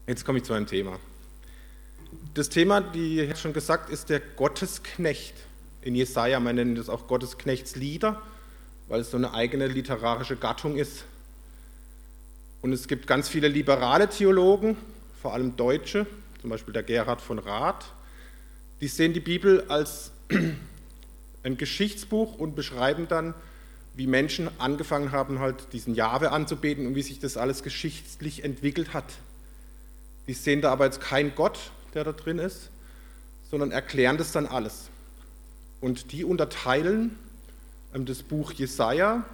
Jetzt komme ich zu einem Thema. Das Thema, wie ich schon gesagt, ist der Gottesknecht. In Jesaja, man nennt das auch Gottesknechtslieder, weil es so eine eigene literarische Gattung ist. Und es gibt ganz viele liberale Theologen, vor allem Deutsche, zum Beispiel der Gerhard von Rath, die sehen die Bibel als ein Geschichtsbuch und beschreiben dann, wie Menschen angefangen haben, halt diesen Jahwe anzubeten und wie sich das alles geschichtlich entwickelt hat. Die sehen da aber jetzt keinen Gott, der da drin ist, sondern erklären das dann alles. Und die unterteilen das Buch Jesaja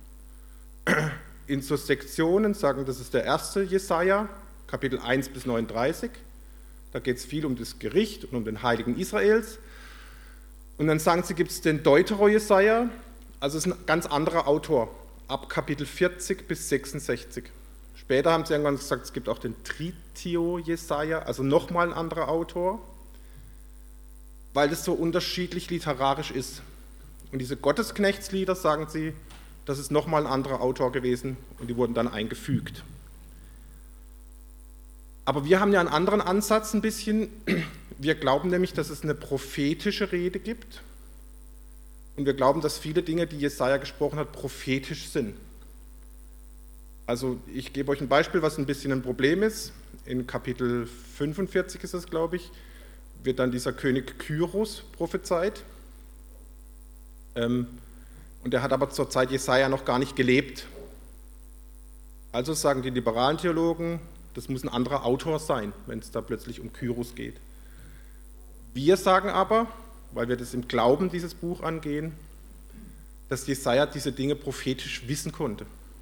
in so Sektionen, sagen, das ist der erste Jesaja, Kapitel 1 bis 39. Da geht es viel um das Gericht und um den Heiligen Israels. Und dann sagen sie, gibt es den Deutero-Jesaja, also es ist ein ganz anderer Autor, ab Kapitel 40 bis 66. Später haben sie irgendwann gesagt, es gibt auch den Tritio-Jesaja, also nochmal ein anderer Autor, weil das so unterschiedlich literarisch ist. Und diese Gottesknechtslieder, sagen sie, das ist nochmal ein anderer Autor gewesen und die wurden dann eingefügt. Aber wir haben ja einen anderen Ansatz ein bisschen. Wir glauben nämlich, dass es eine prophetische Rede gibt. Und wir glauben, dass viele Dinge, die Jesaja gesprochen hat, prophetisch sind. Also ich gebe euch ein Beispiel, was ein bisschen ein Problem ist. In Kapitel 45 ist es, glaube ich, wird dann dieser König Kyros prophezeit. Und er hat aber zur Zeit Jesaja noch gar nicht gelebt. Also sagen die liberalen Theologen, das muss ein anderer Autor sein, wenn es da plötzlich um Kyros geht. Wir sagen aber, weil wir das im Glauben dieses Buch angehen, dass Jesaja diese Dinge prophetisch wissen konnte.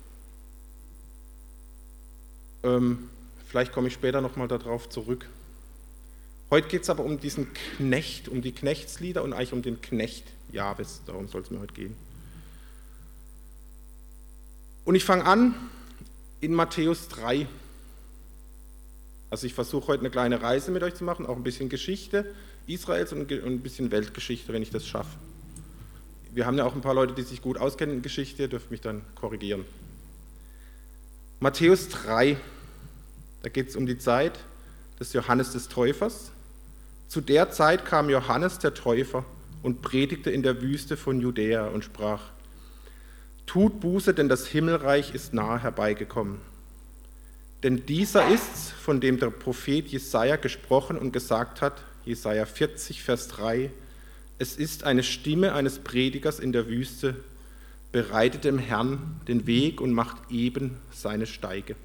Vielleicht komme ich später nochmal darauf zurück. Heute geht es aber um diesen Knecht, um die Knechtslieder und eigentlich um den Knecht Jahwes. Darum soll es mir heute gehen. Und ich fange an in Matthäus 3. Also ich versuche heute eine kleine Reise mit euch zu machen, auch ein bisschen Geschichte Israels und ein bisschen Weltgeschichte, wenn ich das schaffe. Wir haben ja auch ein paar Leute, die sich gut auskennen in Geschichte, ihr dürft mich dann korrigieren. Matthäus 3, da geht es um die Zeit des Johannes des Täufers. Zu der Zeit kam Johannes der Täufer und predigte in der Wüste von Judäa und sprach: Tut Buße, denn das Himmelreich ist nahe herbeigekommen. Denn dieser ist's, von dem der Prophet Jesaja gesprochen und gesagt hat, Jesaja 40, Vers 3, es ist eine Stimme eines Predigers in der Wüste, bereitet dem Herrn den Weg und macht eben seine Steige.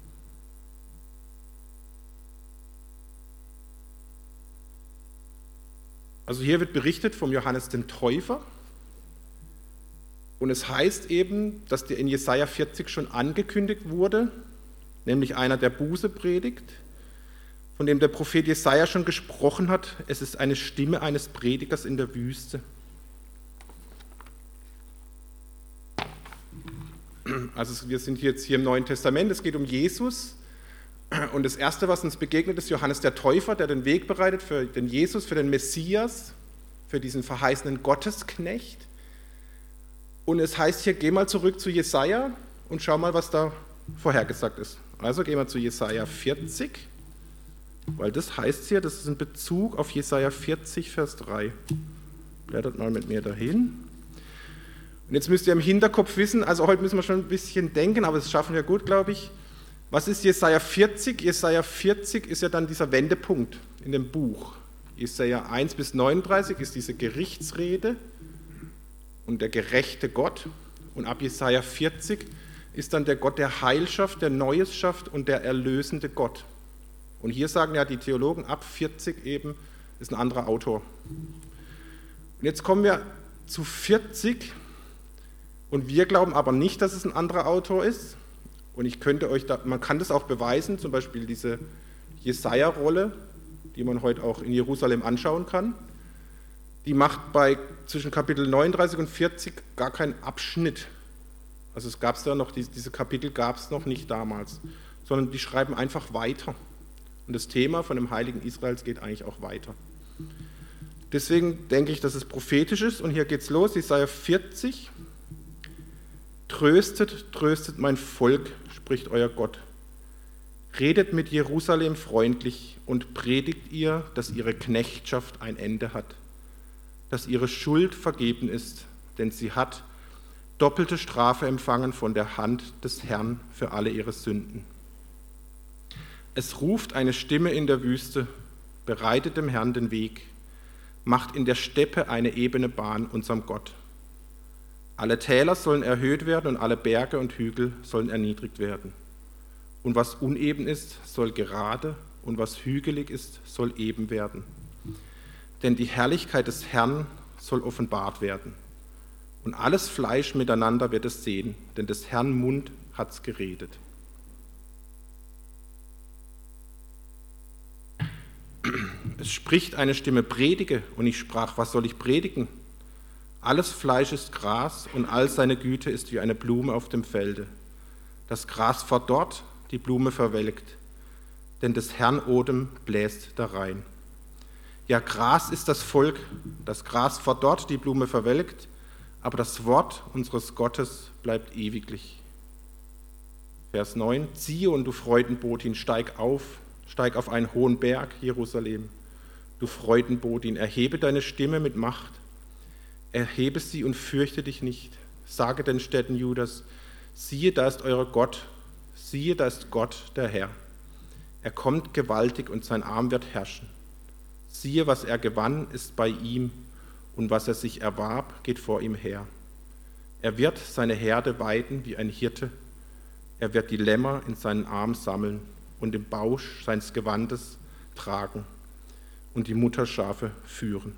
Also hier wird berichtet vom Johannes den Täufer und es heißt eben, dass der in Jesaja 40 schon angekündigt wurde, nämlich einer, der Buße predigt, von dem der Prophet Jesaja schon gesprochen hat, es ist eine Stimme eines Predigers in der Wüste. Also wir sind jetzt hier im Neuen Testament, es geht um Jesus und das Erste, was uns begegnet, ist Johannes der Täufer, der den Weg bereitet für den Jesus, für den Messias, für diesen verheißenen Gottesknecht. Und es heißt hier, geh mal zurück zu Jesaja und schau mal, was da vorhergesagt ist. Also gehen wir zu Jesaja 40, weil das heißt hier, das ist ein Bezug auf Jesaja 40, Vers 3. Blättert mal mit mir dahin. Und jetzt müsst ihr im Hinterkopf wissen, also heute müssen wir schon ein bisschen denken, aber das schaffen wir gut, glaube ich. Was ist Jesaja 40? Jesaja 40 ist ja dann dieser Wendepunkt in dem Buch. Jesaja 1 bis 39 ist diese Gerichtsrede und der gerechte Gott. Und ab Jesaja 40 ist dann der Gott, der Heil schafft, der Neues schafft und der erlösende Gott. Und hier sagen ja die Theologen, ab 40 eben ist ein anderer Autor. Und jetzt kommen wir zu 40 und wir glauben aber nicht, dass es ein anderer Autor ist. Und ich könnte euch man kann das auch beweisen, zum Beispiel diese Jesaja-Rolle, die man heute auch in Jerusalem anschauen kann. Die macht zwischen Kapitel 39 und 40 gar keinen Abschnitt. Also es gab es da noch, diese Kapitel gab es noch nicht damals, sondern die schreiben einfach weiter. Und das Thema von dem Heiligen Israels geht eigentlich auch weiter. Deswegen denke ich, dass es prophetisch ist. Und hier geht's los, Jesaja 40. Tröstet, tröstet mein Volk, spricht euer Gott. Redet mit Jerusalem freundlich und predigt ihr, dass ihre Knechtschaft ein Ende hat, dass ihre Schuld vergeben ist, denn sie hat doppelte Strafe empfangen von der Hand des Herrn für alle ihre Sünden. Es ruft eine Stimme in der Wüste, bereitet dem Herrn den Weg, macht in der Steppe eine ebene Bahn unserem Gott. Alle Täler sollen erhöht werden und alle Berge und Hügel sollen erniedrigt werden. Und was uneben ist, soll gerade, und was hügelig ist, soll eben werden. Denn die Herrlichkeit des Herrn soll offenbart werden. Und alles Fleisch miteinander wird es sehen, denn des Herrn Mund hat's geredet. Es spricht eine Stimme, predige, und ich sprach, was soll ich predigen? Alles Fleisch ist Gras und all seine Güte ist wie eine Blume auf dem Felde. Das Gras verdorrt, die Blume verwelkt, denn des Herrn Odem bläst darein. Ja, Gras ist das Volk, das Gras verdorrt, die Blume verwelkt, aber das Wort unseres Gottes bleibt ewiglich. Vers 9, ziehe und du Freudenbotin, steig auf einen hohen Berg, Jerusalem. Du Freudenbotin, erhebe deine Stimme mit Macht. Erhebe sie und fürchte dich nicht. Sage den Städten Judas, siehe, da ist euer Gott, siehe, da ist Gott, der Herr. Er kommt gewaltig und sein Arm wird herrschen. Siehe, was er gewann, ist bei ihm, und was er sich erwarb, geht vor ihm her. Er wird seine Herde weiden wie ein Hirte. Er wird die Lämmer in seinen Arm sammeln und im Bausch seines Gewandes tragen und die Mutterschafe führen.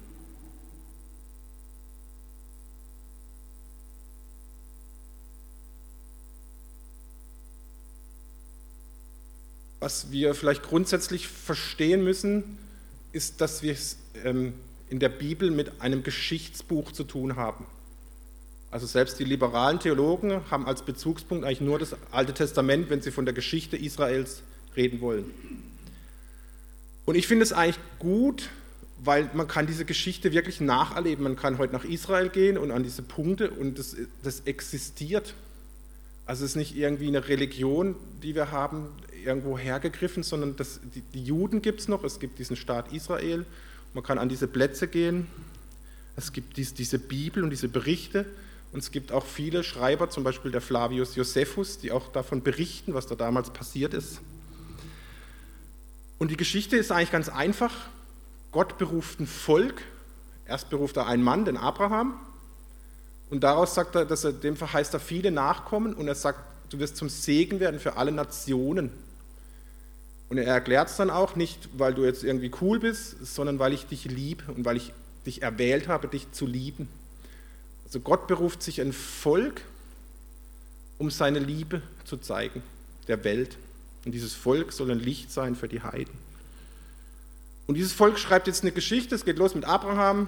Was wir vielleicht grundsätzlich verstehen müssen, ist, dass wir es in der Bibel mit einem Geschichtsbuch zu tun haben. Also selbst die liberalen Theologen haben als Bezugspunkt eigentlich nur das Alte Testament, wenn sie von der Geschichte Israels reden wollen. Und ich finde es eigentlich gut, weil man kann diese Geschichte wirklich nacherleben. Man kann heute nach Israel gehen und an diese Punkte und das existiert. Also es ist nicht irgendwie eine Religion, die wir haben, irgendwo hergegriffen, sondern die Juden gibt es noch, es gibt diesen Staat Israel, man kann an diese Plätze gehen, es gibt diese Bibel und diese Berichte und es gibt auch viele Schreiber, zum Beispiel der Flavius Josephus, die auch davon berichten, was da damals passiert ist. Und die Geschichte ist eigentlich ganz einfach. Gott beruft ein Volk, erst beruft er einen Mann, den Abraham, und daraus sagt er, dem verheißt er viele Nachkommen und er sagt, du wirst zum Segen werden für alle Nationen. Und er erklärt es dann auch nicht, weil du jetzt irgendwie cool bist, sondern weil ich dich liebe und weil ich dich erwählt habe, dich zu lieben. Also Gott beruft sich ein Volk, um seine Liebe zu zeigen, der Welt. Und dieses Volk soll ein Licht sein für die Heiden. Und dieses Volk schreibt jetzt eine Geschichte, es geht los mit Abraham.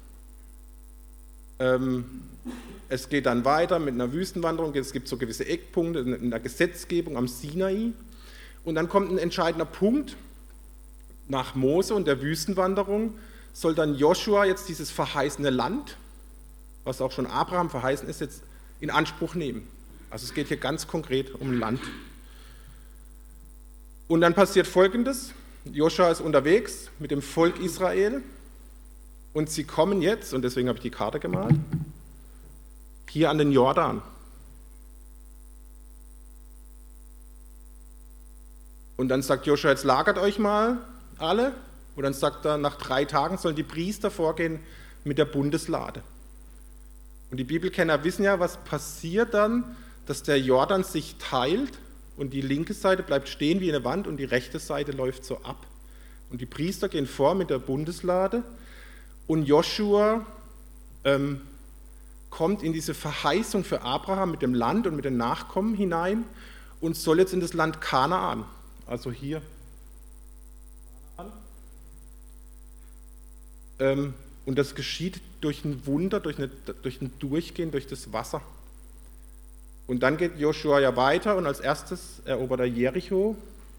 Es geht dann weiter mit einer Wüstenwanderung, es gibt so gewisse Eckpunkte in der Gesetzgebung am Sinai. Und dann kommt ein entscheidender Punkt, nach Mose und der Wüstenwanderung soll dann Joshua jetzt dieses verheißene Land, was auch schon Abraham verheißen ist, jetzt in Anspruch nehmen. Also es geht hier ganz konkret um Land. Und dann passiert Folgendes, Joshua ist unterwegs mit dem Volk Israel und sie kommen jetzt, und deswegen habe ich die Karte gemalt, hier an den Jordan. Und dann sagt Joshua, jetzt lagert euch mal alle. Und dann sagt er, nach 3 Tagen sollen die Priester vorgehen mit der Bundeslade. Und die Bibelkenner wissen ja, was passiert dann, dass der Jordan sich teilt und die linke Seite bleibt stehen wie eine Wand und die rechte Seite läuft so ab. Und die Priester gehen vor mit der Bundeslade und Joshua kommt in diese Verheißung für Abraham mit dem Land und mit den Nachkommen hinein und soll jetzt in das Land Kanaan, also hier, und das geschieht durch ein Wunder, durch ein Durchgehen durch das Wasser. Und dann geht Joshua ja weiter und als erstes erobert er Jericho.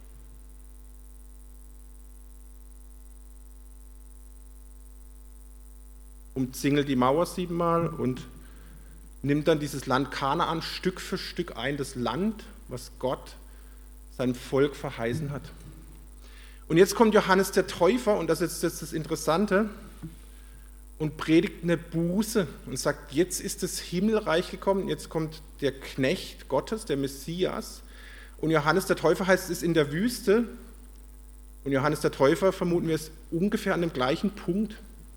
Umzingelt die Mauer 7-mal und nimmt dann dieses Land Kanaan Stück für Stück ein, das Land, was Gott seinem Volk verheißen hat. Und jetzt kommt Johannes der Täufer, und das ist jetzt das Interessante, und predigt eine Buße und sagt, jetzt ist das Himmelreich gekommen, jetzt kommt der Knecht Gottes, der Messias. Und Johannes der Täufer heißt, es ist in der Wüste. Und Johannes der Täufer, vermuten wir, ist ungefähr an dem gleichen Punkt.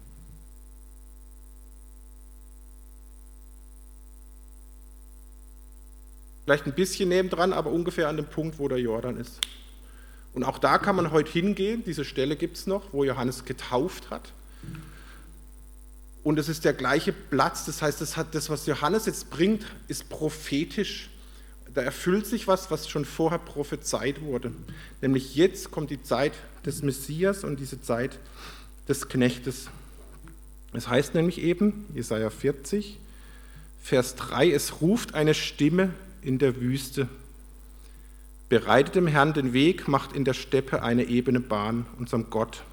Vielleicht ein bisschen nebendran, aber ungefähr an dem Punkt, wo der Jordan ist. Und auch da kann man heute hingehen, diese Stelle gibt es noch, wo Johannes getauft hat. Und es ist der gleiche Platz, das heißt, das, was Johannes jetzt bringt, ist prophetisch. Da erfüllt sich was schon vorher prophezeit wurde. Nämlich jetzt kommt die Zeit des Messias und diese Zeit des Knechtes. Es heißt nämlich eben, Jesaja 40, Vers 3, es ruft eine Stimme in der Wüste. Bereitet dem Herrn den Weg, macht in der Steppe eine ebene Bahn, unserem Gott.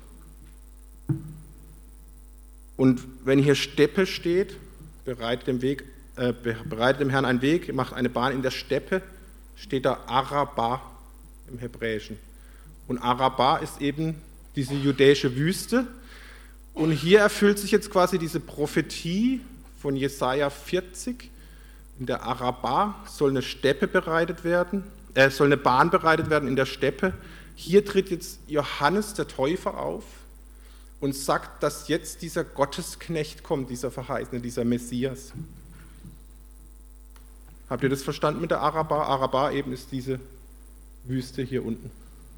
Und wenn hier Steppe steht, bereitet dem Herrn einen Weg, macht eine Bahn in der Steppe, steht da Arabah im Hebräischen. Und Arabah ist eben diese judäische Wüste. Und hier erfüllt sich jetzt quasi diese Prophetie von Jesaja 40. In der Arabah soll eine Steppe bereitet werden, soll eine Bahn bereitet werden in der Steppe. Hier tritt jetzt Johannes der Täufer auf und sagt, dass jetzt dieser Gottesknecht kommt, dieser Verheißene, dieser Messias. Habt ihr das verstanden mit der Arabah? Arabah eben ist diese Wüste hier unten.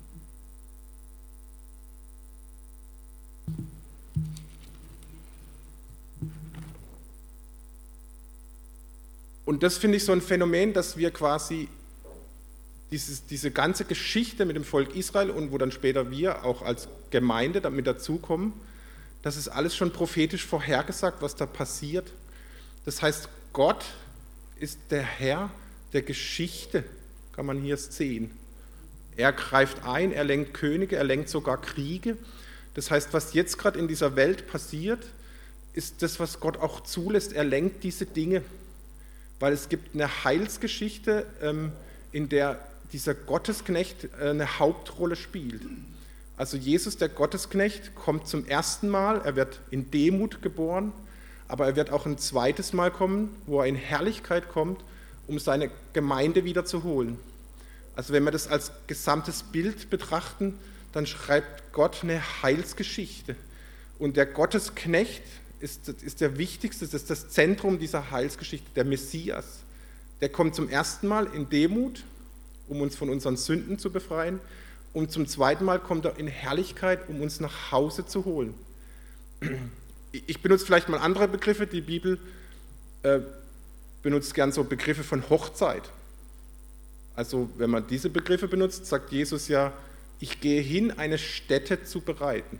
Und das finde ich so ein Phänomen, dass wir quasi diese ganze Geschichte mit dem Volk Israel und wo dann später wir auch als Gemeinde damit dazukommen, das ist alles schon prophetisch vorhergesagt, was da passiert. Das heißt, Gott ist der Herr der Geschichte, kann man hier sehen. Er greift ein, er lenkt Könige, er lenkt sogar Kriege. Das heißt, was jetzt gerade in dieser Welt passiert, ist das, was Gott auch zulässt. Er lenkt diese Dinge, weil es gibt eine Heilsgeschichte, in der dieser Gottesknecht eine Hauptrolle spielt. Also Jesus, der Gottesknecht, kommt zum ersten Mal, er wird in Demut geboren, aber er wird auch ein zweites Mal kommen, wo er in Herrlichkeit kommt, um seine Gemeinde wieder zu holen. Also wenn wir das als gesamtes Bild betrachten, dann schreibt Gott eine Heilsgeschichte. Und der Gottesknecht ist der wichtigste, das ist das Zentrum dieser Heilsgeschichte, der Messias. Der kommt zum ersten Mal in Demut, um uns von unseren Sünden zu befreien. Und zum zweiten Mal kommt er in Herrlichkeit, um uns nach Hause zu holen. Ich benutze vielleicht mal andere Begriffe. Die Bibel benutzt gern so Begriffe von Hochzeit. Also wenn man diese Begriffe benutzt, sagt Jesus ja, ich gehe hin, eine Stätte zu bereiten.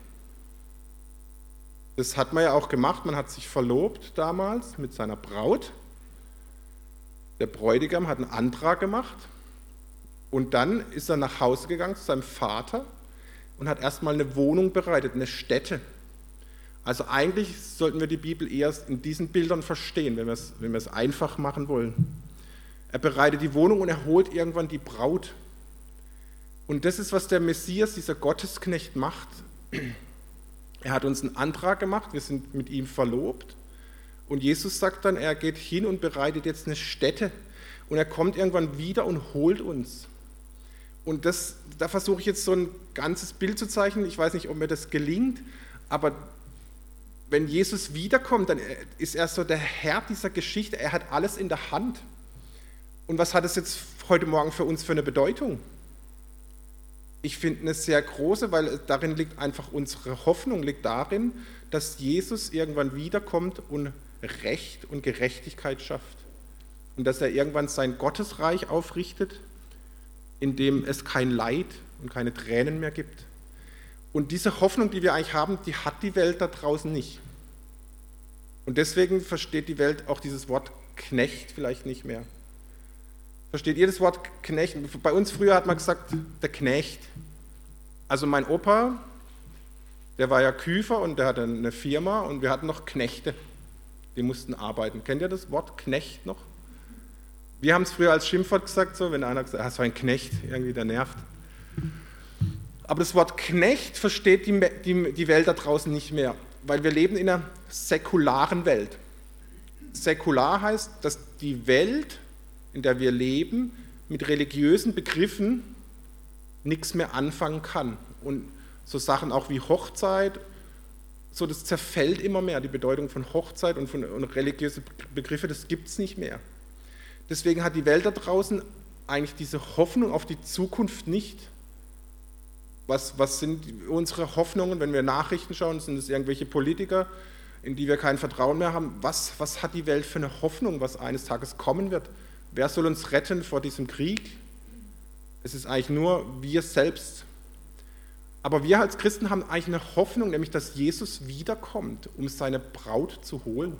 Das hat man ja auch gemacht. Man hat sich verlobt damals mit seiner Braut. Der Bräutigam hat einen Antrag gemacht. Und dann ist er nach Hause gegangen zu seinem Vater und hat erstmal eine Wohnung bereitet, eine Stätte. Also eigentlich sollten wir die Bibel eher in diesen Bildern verstehen, wenn wir es einfach machen wollen. Er bereitet die Wohnung und er holt irgendwann die Braut. Und das ist, was der Messias, dieser Gottesknecht, macht. Er hat uns einen Antrag gemacht, wir sind mit ihm verlobt. Und Jesus sagt dann, er geht hin und bereitet jetzt eine Stätte. Und er kommt irgendwann wieder und holt uns. Und da versuche ich jetzt so ein ganzes Bild zu zeichnen. Ich weiß nicht, ob mir das gelingt, aber wenn Jesus wiederkommt, dann ist er so der Herr dieser Geschichte. Er hat alles in der Hand. Und was hat es jetzt heute Morgen für uns für eine Bedeutung? Ich finde eine sehr große, weil darin liegt einfach unsere Hoffnung, liegt darin, dass Jesus irgendwann wiederkommt und Recht und Gerechtigkeit schafft. Und dass er irgendwann sein Gottesreich aufrichtet, in dem es kein Leid und keine Tränen mehr gibt. Und diese Hoffnung, die wir eigentlich haben, die hat die Welt da draußen nicht. Und deswegen versteht die Welt auch dieses Wort Knecht vielleicht nicht mehr. Versteht ihr das Wort Knecht? Bei uns früher hat man gesagt, der Knecht. Also mein Opa, der war ja Küfer und der hatte eine Firma und wir hatten noch Knechte, die mussten arbeiten. Kennt ihr das Wort Knecht noch? Wir haben es früher als Schimpfwort gesagt, so, wenn einer gesagt hat, so ein Knecht, irgendwie der nervt. Aber das Wort Knecht versteht die Welt da draußen nicht mehr, weil wir leben in einer säkularen Welt. Säkular heißt, dass die Welt, in der wir leben, mit religiösen Begriffen nichts mehr anfangen kann. Und so Sachen auch wie Hochzeit, so das zerfällt immer mehr, die Bedeutung von Hochzeit und religiöse Begriffe, das gibt es nicht mehr. Deswegen hat die Welt da draußen eigentlich diese Hoffnung auf die Zukunft nicht. Was sind unsere Hoffnungen, wenn wir Nachrichten schauen? Sind es irgendwelche Politiker, in die wir kein Vertrauen mehr haben? Was hat die Welt für eine Hoffnung, was eines Tages kommen wird? Wer soll uns retten vor diesem Krieg? Es ist eigentlich nur wir selbst. Aber wir als Christen haben eigentlich eine Hoffnung, nämlich dass Jesus wiederkommt, um seine Braut zu holen.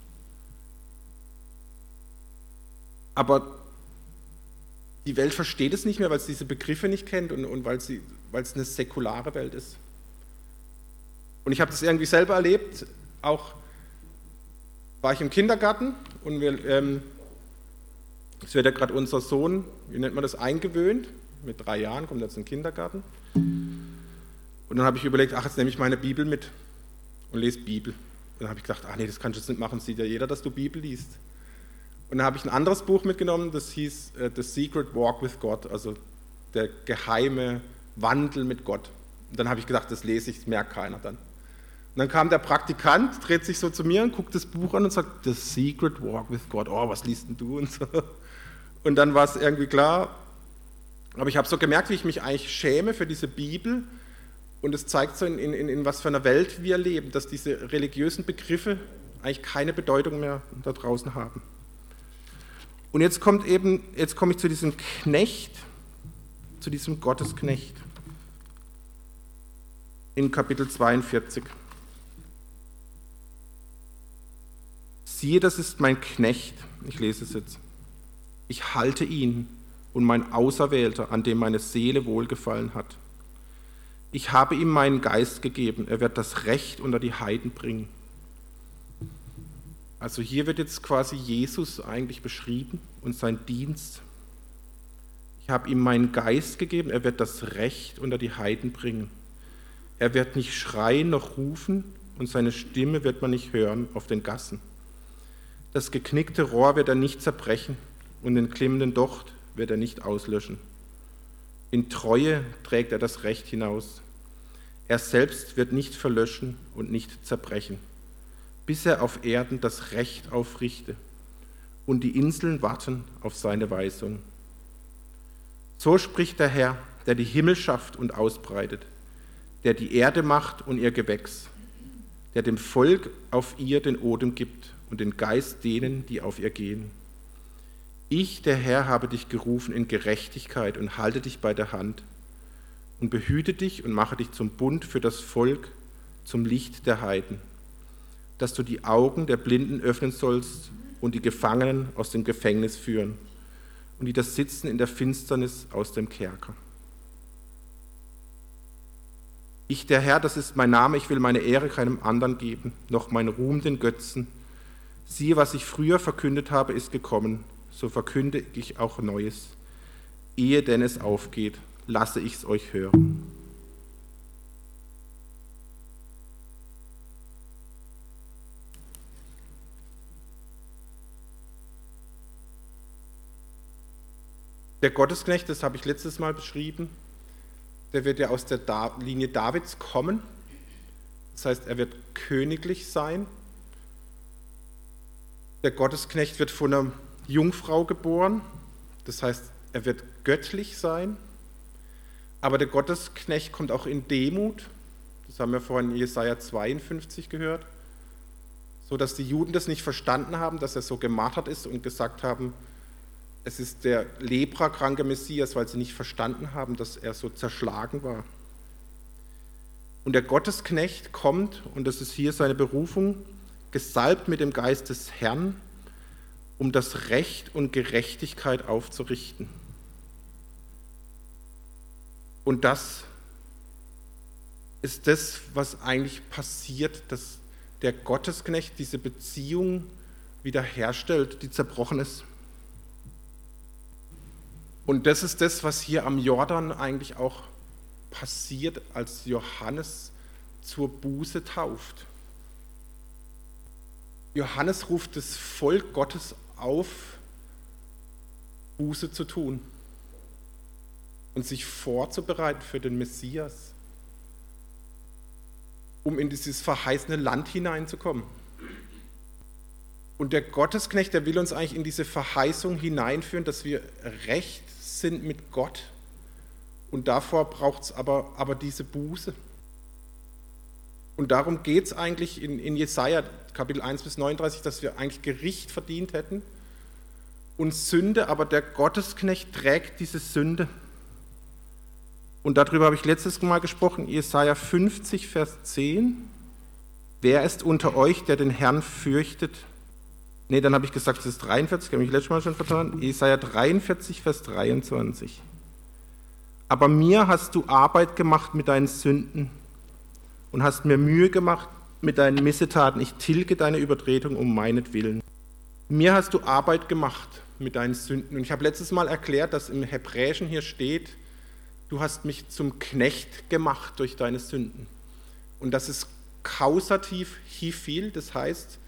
Aber die Welt versteht es nicht mehr, weil sie diese Begriffe nicht kennt und weil es eine säkulare Welt ist. Und ich habe das irgendwie selber erlebt, auch war ich im Kindergarten und es wird ja gerade unser Sohn, wie nennt man das, eingewöhnt, mit 3 Jahren kommt er jetzt in den Kindergarten. Und dann habe ich überlegt, jetzt nehme ich meine Bibel mit und lese Bibel. Und dann habe ich gedacht, nee, das kannst du jetzt nicht machen, sieht ja jeder, dass du Bibel liest. Und dann habe ich ein anderes Buch mitgenommen, das hieß The Secret Walk with God, also der geheime Wandel mit Gott. Und dann habe ich gedacht, das lese ich, das merkt keiner dann. Und dann kam der Praktikant, dreht sich so zu mir und guckt das Buch an und sagt, The Secret Walk with God, was liest denn du und so. Und dann war es irgendwie klar, aber ich habe so gemerkt, wie ich mich eigentlich schäme für diese Bibel und es zeigt so in was für einer Welt wir leben, dass diese religiösen Begriffe eigentlich keine Bedeutung mehr da draußen haben. Und jetzt komme ich zu diesem Knecht, zu diesem Gottesknecht in Kapitel 42. Siehe, das ist mein Knecht, ich lese es jetzt. Ich halte ihn und mein Auserwählter, an dem meine Seele wohlgefallen hat. Ich habe ihm meinen Geist gegeben, er wird das Recht unter die Heiden bringen. Also hier wird jetzt quasi Jesus eigentlich beschrieben und sein Dienst. Ich habe ihm meinen Geist gegeben, er wird das Recht unter die Heiden bringen. Er wird nicht schreien noch rufen und seine Stimme wird man nicht hören auf den Gassen. Das geknickte Rohr wird er nicht zerbrechen und den glimmenden Docht wird er nicht auslöschen. In Treue trägt er das Recht hinaus. Er selbst wird nicht verlöschen und nicht zerbrechen, bis er auf Erden das Recht aufrichte und die Inseln warten auf seine Weisung. So spricht der Herr, der die Himmel schafft und ausbreitet, der die Erde macht und ihr Gewächs, der dem Volk auf ihr den Odem gibt und den Geist denen, die auf ihr gehen. Ich, der Herr, habe dich gerufen in Gerechtigkeit und halte dich bei der Hand und behüte dich und mache dich zum Bund für das Volk, zum Licht der Heiden, dass du die Augen der Blinden öffnen sollst und die Gefangenen aus dem Gefängnis führen und die das Sitzen in der Finsternis aus dem Kerker. Ich, der Herr, das ist mein Name, ich will meine Ehre keinem anderen geben, noch mein Ruhm den Götzen. Siehe, was ich früher verkündet habe, ist gekommen, so verkünde ich auch Neues. Ehe denn es aufgeht, lasse ich es euch hören. Der Gottesknecht, das habe ich letztes Mal beschrieben, der wird ja aus der Linie Davids kommen. Das heißt, er wird königlich sein. Der Gottesknecht wird von einer Jungfrau geboren. Das heißt, er wird göttlich sein. Aber der Gottesknecht kommt auch in Demut. Das haben wir vorhin in Jesaja 52 gehört. So dass die Juden das nicht verstanden haben, dass er so gemartert ist und gesagt haben, es ist der leprakranke Messias, weil sie nicht verstanden haben, dass er so zerschlagen war. Und der Gottesknecht kommt, und das ist hier seine Berufung, gesalbt mit dem Geist des Herrn, um das Recht und Gerechtigkeit aufzurichten. Und das ist das, was eigentlich passiert, dass der Gottesknecht diese Beziehung wiederherstellt, die zerbrochen ist. Und das ist das, was hier am Jordan eigentlich auch passiert, als Johannes zur Buße tauft. Johannes ruft das Volk Gottes auf, Buße zu tun und sich vorzubereiten für den Messias, um in dieses verheißene Land hineinzukommen. Und der Gottesknecht, der will uns eigentlich in diese Verheißung hineinführen, dass wir recht sind mit Gott. Und davor braucht es aber diese Buße. Und darum geht es eigentlich in Jesaja, Kapitel 1 bis 39, dass wir eigentlich Gericht verdient hätten und Sünde, aber der Gottesknecht trägt diese Sünde. Und darüber habe ich letztes Mal gesprochen, Jesaja 50, Vers 10. Wer ist unter euch, der den Herrn fürchtet? Nee, dann habe ich gesagt, es ist 43, habe ich letztes Mal schon vertan. Jesaja 43, Vers 23. Aber mir hast du Arbeit gemacht mit deinen Sünden und hast mir Mühe gemacht mit deinen Missetaten. Ich tilge deine Übertretung um meinetwillen. Mir hast du Arbeit gemacht mit deinen Sünden. Und ich habe letztes Mal erklärt, dass im Hebräischen hier steht, du hast mich zum Knecht gemacht durch deine Sünden. Und das ist Kausativ Hifil, das heißt,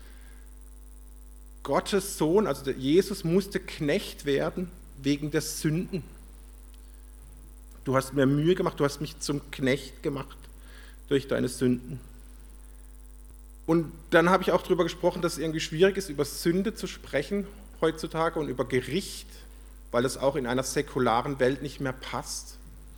Gottes Sohn, also Jesus, musste Knecht werden wegen der Sünden. Du hast mir Mühe gemacht, du hast mich zum Knecht gemacht durch deine Sünden. Und dann habe ich auch darüber gesprochen, dass es irgendwie schwierig ist, über Sünde zu sprechen heutzutage und über Gericht, weil es auch in einer säkularen Welt nicht mehr passt.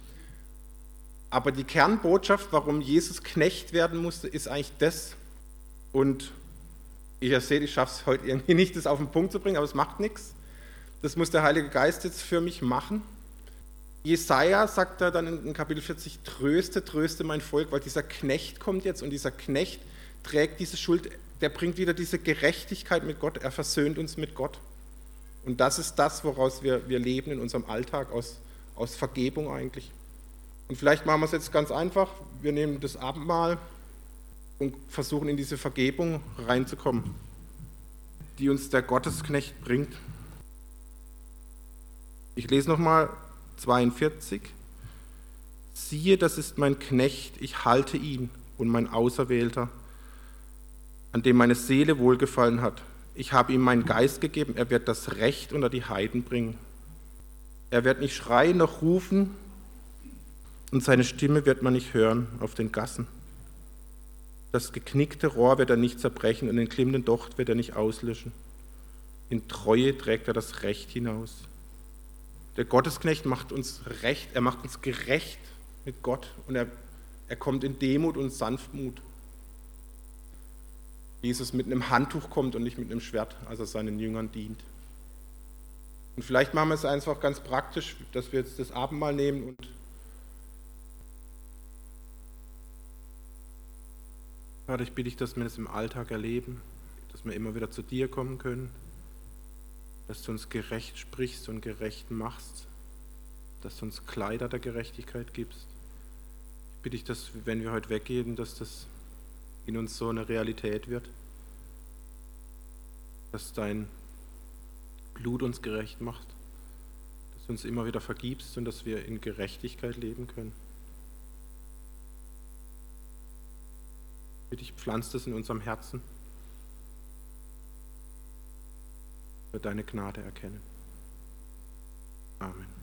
Aber die Kernbotschaft, warum Jesus Knecht werden musste, ist eigentlich das. Und ihr seht, ich schaffe es heute irgendwie nicht, das auf den Punkt zu bringen, aber es macht nichts. Das muss der Heilige Geist jetzt für mich machen. Jesaja sagt da dann in Kapitel 40, tröste mein Volk, weil dieser Knecht kommt jetzt und dieser Knecht trägt diese Schuld, der bringt wieder diese Gerechtigkeit mit Gott, er versöhnt uns mit Gott. Und das ist das, woraus wir leben in unserem Alltag, aus Vergebung eigentlich. Und vielleicht machen wir es jetzt ganz einfach, wir nehmen das Abendmahl und versuchen in diese Vergebung reinzukommen, die uns der Gottesknecht bringt. Ich lese nochmal 42. Siehe, das ist mein Knecht, ich halte ihn und mein Auserwählter, an dem meine Seele wohlgefallen hat. Ich habe ihm meinen Geist gegeben, er wird das Recht unter die Heiden bringen. Er wird nicht schreien noch rufen und seine Stimme wird man nicht hören auf den Gassen. Das geknickte Rohr wird er nicht zerbrechen und den glimmenden Docht wird er nicht auslöschen. In Treue trägt er das Recht hinaus. Der Gottesknecht macht uns recht, er macht uns gerecht mit Gott und er kommt in Demut und Sanftmut. Jesus mit einem Handtuch kommt und nicht mit einem Schwert, als er seinen Jüngern dient. Und vielleicht machen wir es einfach ganz praktisch, dass wir jetzt das Abendmahl nehmen und Vater, ich bitte dich, dass wir das im Alltag erleben, dass wir immer wieder zu dir kommen können, dass du uns gerecht sprichst und gerecht machst, dass du uns Kleider der Gerechtigkeit gibst. Ich bitte dich, dass, wenn wir heute weggehen, dass das in uns so eine Realität wird, dass dein Blut uns gerecht macht, dass du uns immer wieder vergibst und dass wir in Gerechtigkeit leben können. Ich bitte dich, pflanz das in unserem Herzen, wir deine Gnade erkennen. Amen.